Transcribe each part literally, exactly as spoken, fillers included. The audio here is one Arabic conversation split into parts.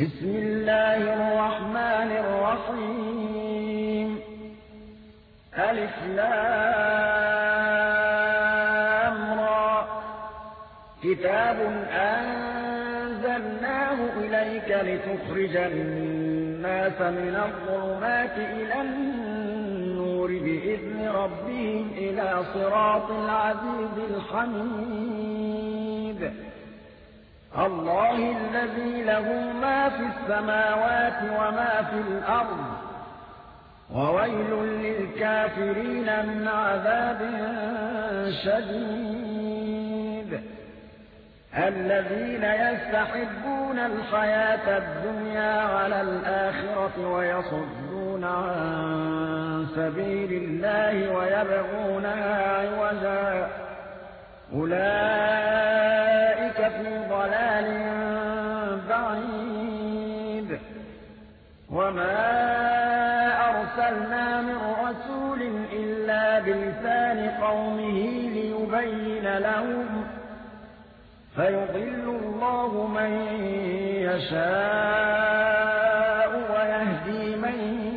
بسم الله الرحمن الرحيم ألف لام را كتاب أنزلناه إليك لتخرج الناس من الظلمات إلى النور بإذن ربهم إلى صراط العزيز الحميد الله الذي له ما في السماوات وما في الأرض وويل للكافرين من عذاب شديد الذين يستحبون الحياة الدنيا على الآخرة ويصدون عن سبيل الله ويبغونها عوجا أولئك في ضلال بعيد وما أرسلنا من رسول إلا بلسان قومه ليبين لهم فيضل الله من يشاء ويهدي من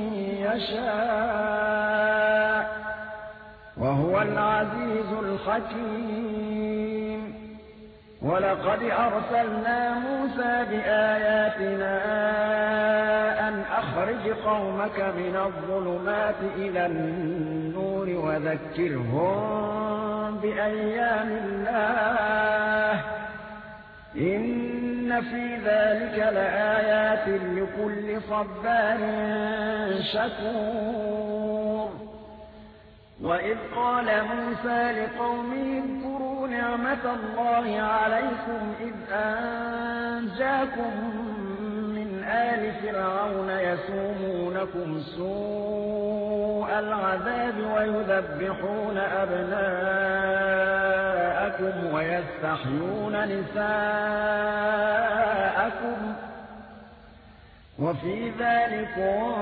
يشاء وهو العزيز الحكيم ولقد أرسلنا موسى بآياتنا أن أخرج قومك من الظلمات إلى النور وذكرهم بأيام الله إن في ذلك لآيات لكل صبار شكور وإذ قال موسى لقومه اذكروا نعمة الله عليكم إذ أنجاكم من آل فرعون يسومونكم سوء العذاب ويذبحون أبناءكم ويستحيون نساءكم وفي ذلكم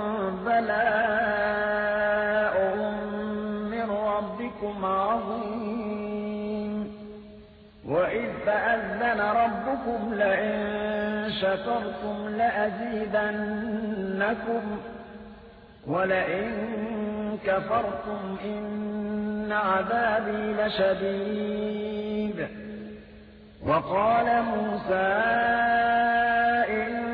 بلاء من ربكم عظيم وإذ تأذن ربكم لئن شكرتم لأزيدنكم ولئن كفرتم إن عذابي لشديد وقال موسى إن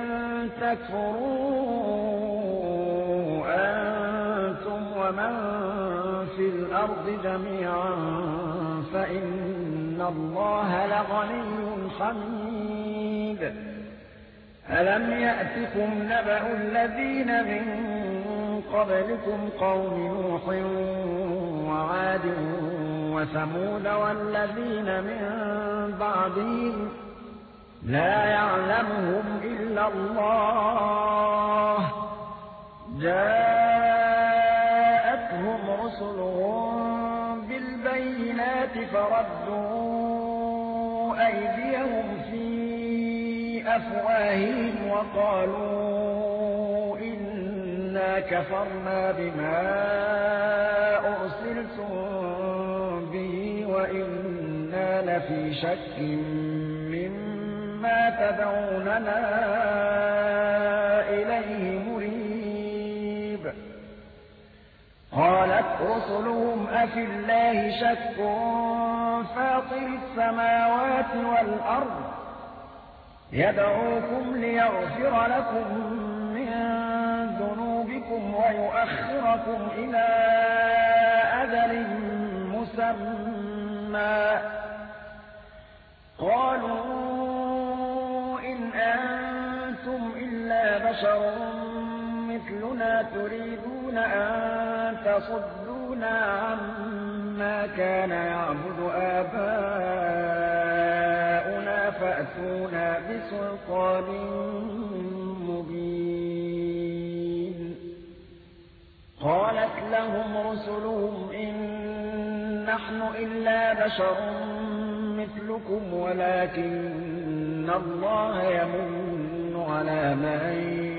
تكفروا أنتم ومن في الأرض جميعا فإن الله لغني حميد ألم يأتكم نبأ الذين من قبلكم قوم نوح وعاد وثمود والذين من بعدهم لا يعلمهم إلا الله جاءتهم رسلهم بالبينات فردوا أيديهم في أفواههم وقالوا إنا كفرنا بما أرسلتم به وإنا لفي شك مما تدعوننا إليه مريب قالت رسلهم أفي الله شك فاطر السماوات والأرض يدعوكم ليغفر لكم من ذنوبكم ويؤخركم إلى أجل مسمى قالوا إن أنتم إلا بشر مثلنا تريدون أن تصدونا عما كان يعبد آباؤنا فأتونا بسلطان مبين قالت لهم رسلهم إن نحن إلا بشر مثلكم ولكن الله يمن على من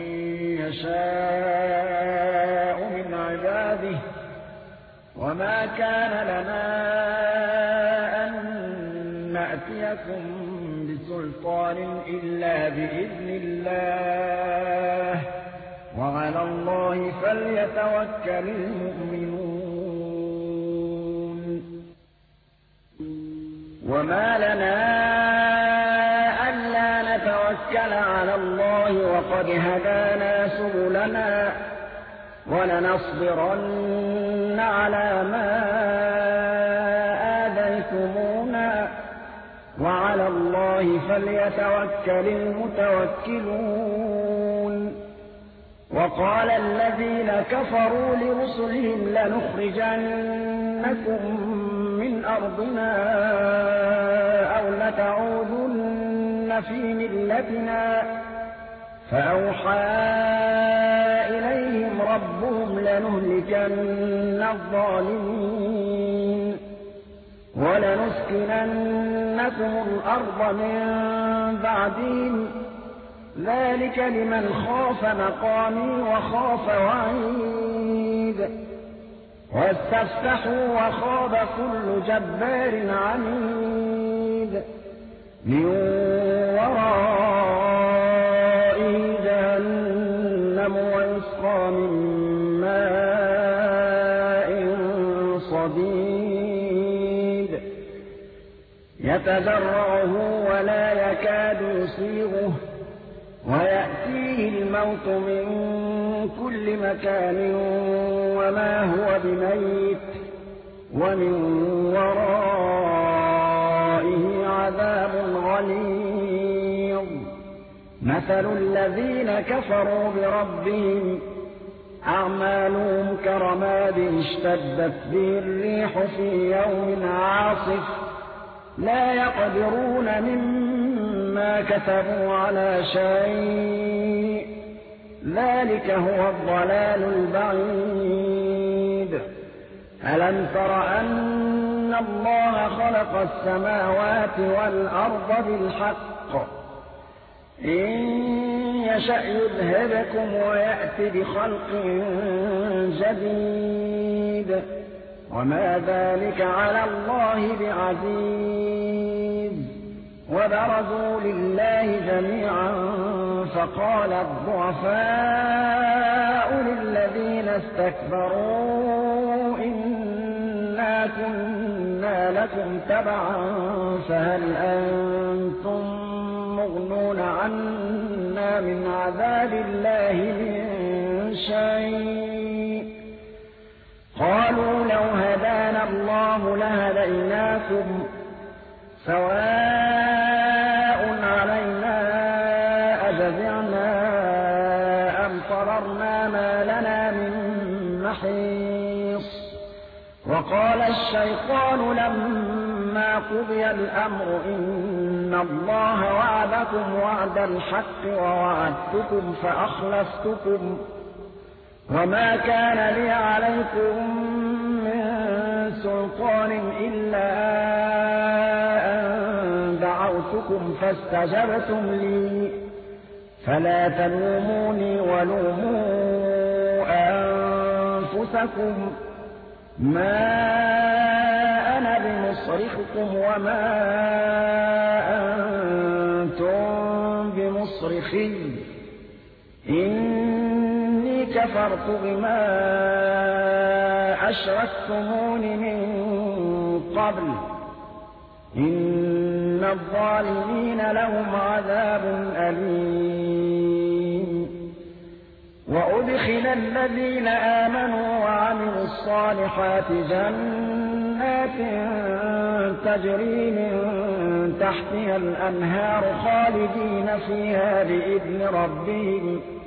يشاء من عباده وما كان لنا أن نأتيكم بسلطان إلا بإذن الله فليتوكل المؤمنون. وما لنا ألا نتوكل على الله وقد هدانا سبلنا ولنصبرن على ما آذيتمونا وعلى الله فليتوكل المتوكلون. وقال الذين كفروا لرسلهم لنخرجنكم من أرضنا أو لتعودن في ملتنا فأوحى إليهم ربهم لنهلكن الظالمين ولنسكننكم الأرض من بعدهم ذلك لمن خاف مقامي وخاف وعيد. واستفتحوا وخاب كل جبار عنيد من ورائه جهنم ويسقى من ماء صديد يتجرعه ولا يكاد يسيغه ويأتيه الموت من كل مكان وما هو بميت ومن ورائه عذاب غليظ. مثل الذين كفروا بربهم أعمالهم كرماد اشتدت به الريح في يوم عاصف لا يقدرون مما كسبوا على شيء ذلك هو الضلال البعيد. ألم تر أن الله خلق السماوات والأرض بالحق إن يشأ يذهبكم ويأتي بخلق جديد وما ذلك على الله بعزيز. وبرزوا لله جميعا فقال الضعفاء للذين استكبروا إنا كنا لكم تبعا فهل أنتم مغنون عنا من عذاب الله من شيء قالوا لو هدانا الله لهديناكم سواء علينا أجزعنا أم صبرنا ما لنا من محيص. وقال الشيطان لما قضي الأمر إن الله وعدكم وعد الحق ووعدتكم فأخلفتكم وما كان لي عليكم من سلطان إلا أن دعوتكم فاستجبتم لي فلا تلوموني ولوموا أنفسكم ما أنا بمصرخكم وما أنتم بمصرخي إني كفرت بما أشركتمون من قبل إن الظالمين لهم عذاب أليم. وأدخل الذين آمنوا وعملوا الصالحات جنات تجري من تحتها الأنهار خالدين فيها بإذن ربهم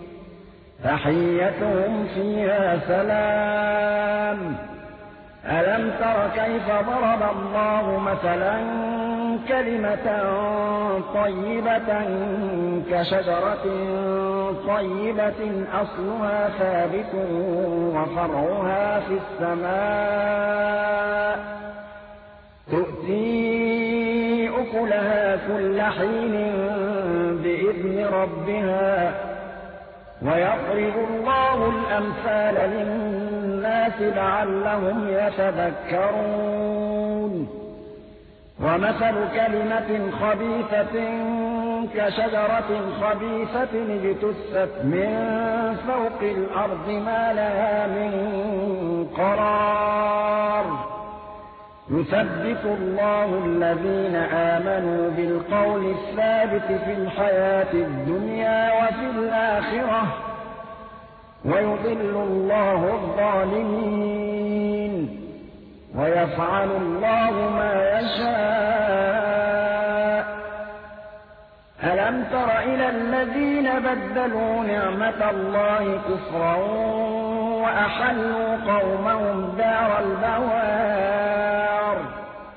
تحيتهم فيها سلام. ألم تر كيف ضرب الله مثلا كلمة طيبة كشجرة طيبة أصلها ثابت وفرعها في السماء تؤتي أكلها كل حين بإذن ربها ويضرب الله الأمثال للناس لعلهم يتذكرون. ومثل كلمة خبيثة كشجرة خبيثة اجتثت من فوق الأرض ما لها من قرار يثبت الله الذين آمنوا بالقول الثابت في الحياة الدنيا وفي الآخرة ويضل الله الظالمين ويفعل الله ما يشاء. ألم تر إلى الذين بدلوا نعمة الله كفرا وأحلوا قومهم دار البوار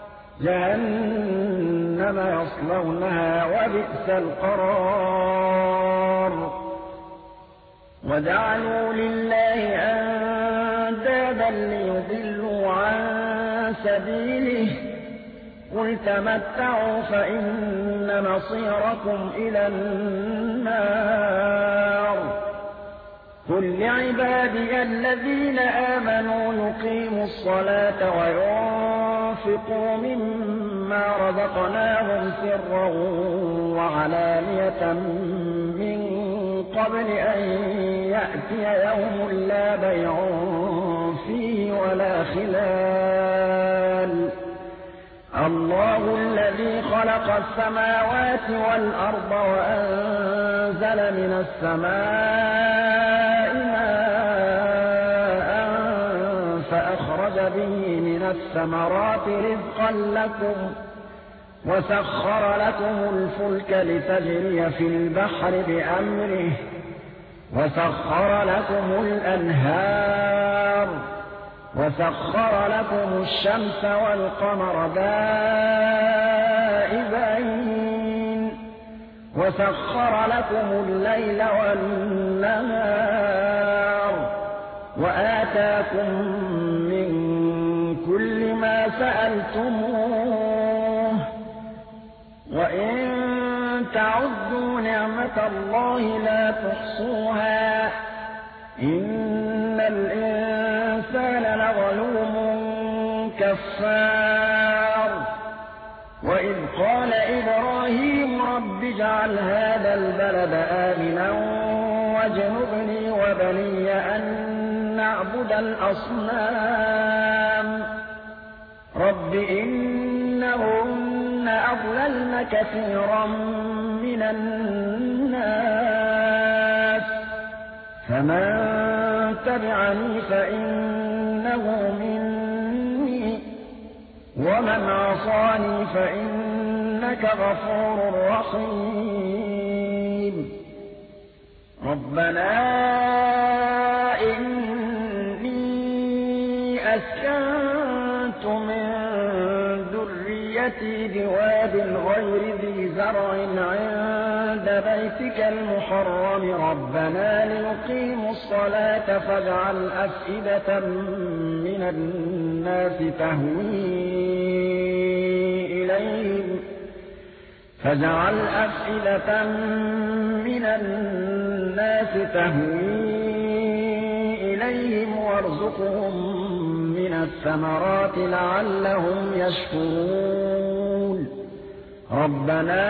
جهنم يصلونها وبئس القرار وجعلوا لله أندادا ليضلوا عن سبيله قل تمتعوا فإن مصيركم إلى النار قل لعبادي الذين آمنوا يقيموا الصلاة وينفقوا مما رزقناهم سرا وعلانية من قبل أن يأتي يوم لا بيع فيه ولا خلال الله الذي خلق السماوات والأرض وأنزل من السماء ماء فأخرج به من الثمرات رزقا لكم وسخر لكم الفلك لتجري في البحر بأمره وسخر لكم الأنهار وسخر لكم الشمس والقمر دائبين وسخر لكم الليل والنهار وآتاكم من كل ما سألتموه وإن تعدوا نعمة الله لا تحصوها إن الإنسان لظلوم كفار وإذ قال إبراهيم رب اجعل هذا البلد آمنا واجنبني وبني أن نعبد الأصنام رب إنهن أضللن كثيرا من الناس فمن تبعني فإنه مني ومن عصاني فإنك غفور رحيم ربنا إني أسكنت من ذريتي بواد غير ذي زرع عند بيتك المحرم ربنا ليقيموا الصلاة فاجعل أفئدة من الناس تهوي إليهم فاجعل أفئدة من الناس تهوي إليهم وارزقهم من الثمرات لعلهم يشكرون ربنا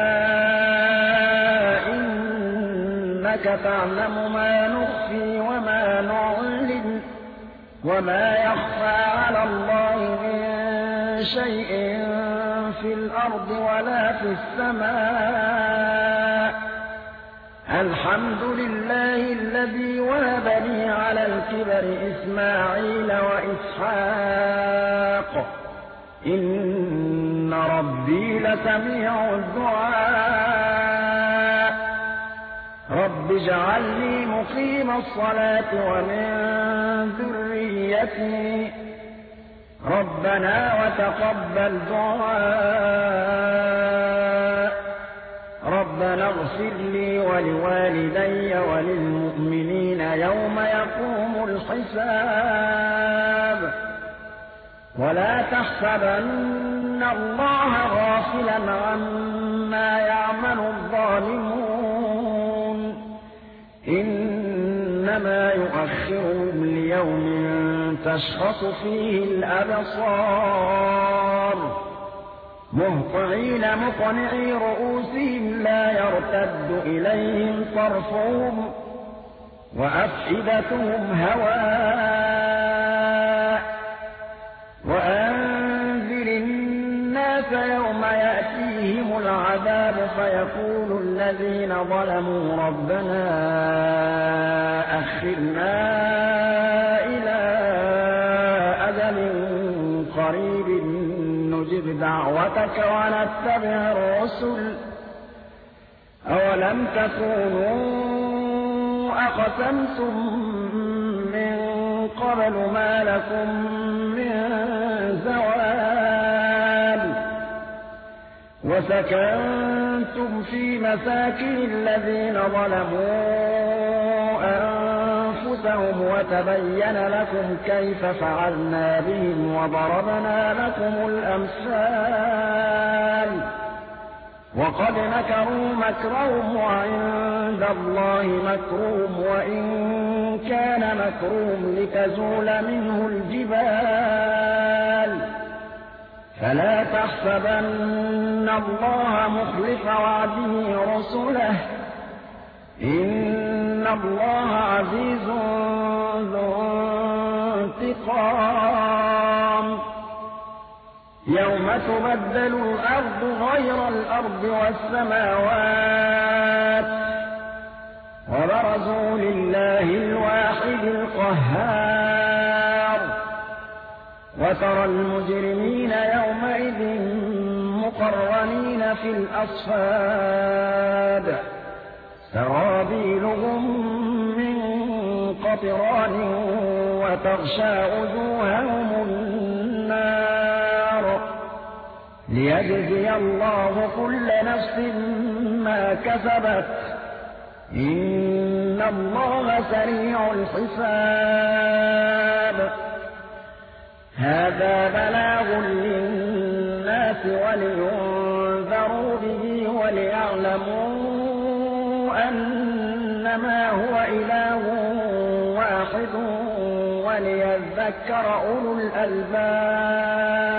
إنك تعلم ما نخفي وما نعلن وما يخفى على الله من شيء في الأرض ولا في السماء الحمد لله الذي وهب لي على الكبر إسماعيل وإسحاق إن ربي لسميع الدعاء رب اجعلني مقيم الصلاة ومن ذريتي ربنا وتقبل دعاء ربنا اغفر لي ولوالدي وللمؤمنين يوم يقوم الحساب ولا تحسبن الله غافلا عما يعمل الظالمون إنما يؤخرهم ليوم تشخص فيه الأبصار مهطعين مقنعي رؤوسهم لا يرتد إليهم طرفهم وأفئدتهم هواء وأنذر الناس يوم يأتيهم العذاب فيقول الذين ظلموا ربنا أخرنا إلى أجل قريب نجب دعوتك ونتبع الرسل أولم تكونوا أقسمتم من قبل ما لكم من زوال وسكنتم في مساكن الذين ظلموا أنفسهم وتبين لكم كيف فعلنا بهم وضربنا لكم الأمثال وقد مكروا مكرهم وعند الله مكرهم وإن كان مكرهم لتزول منه الجبال فلا تحسبن الله مخلف وعده رسله إن الله عزيز ذو انتقام يوم تبدل الأرض غير الأرض والسماوات وبرزوا لله الواحد القهار وترى المجرمين يومئذ مقرنين في الأصفاد سرابيلهم من قطران وتغشى وجوههم النار ليجزي الله كل نفس ما كسبت إن الله سريع الحساب هذا بلاغ للناس ولينذروا به وليعلموا أنما هو إله واحد وليذكر أولو الألباب